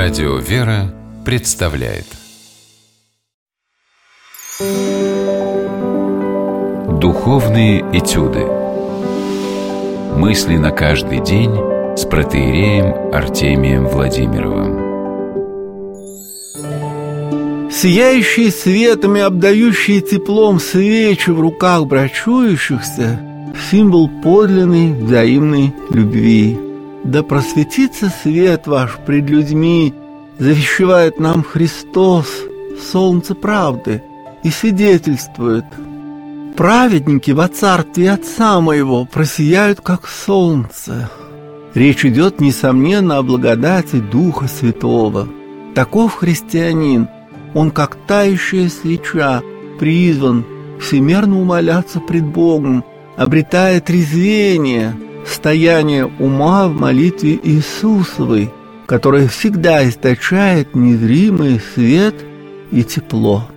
Радио «Вера» представляет Духовные этюды. Мысли на каждый день с протоиереем Артемием Владимировым. Сияющие светом и обдающие теплом свечи в руках брачующихся — символ подлинной взаимной любви. Да просветится свет ваш пред людьми, завещевает нам Христос, солнце правды, и свидетельствует: праведники во царстве Отца моего просияют, как солнце. Речь идет, несомненно, о благодати Духа Святого. Таков христианин, он, как тающая свеча, призван всемерно умоляться пред Богом, обретая трезвение, стояние ума в молитве Иисусовой, которая всегда источает незримый свет и тепло.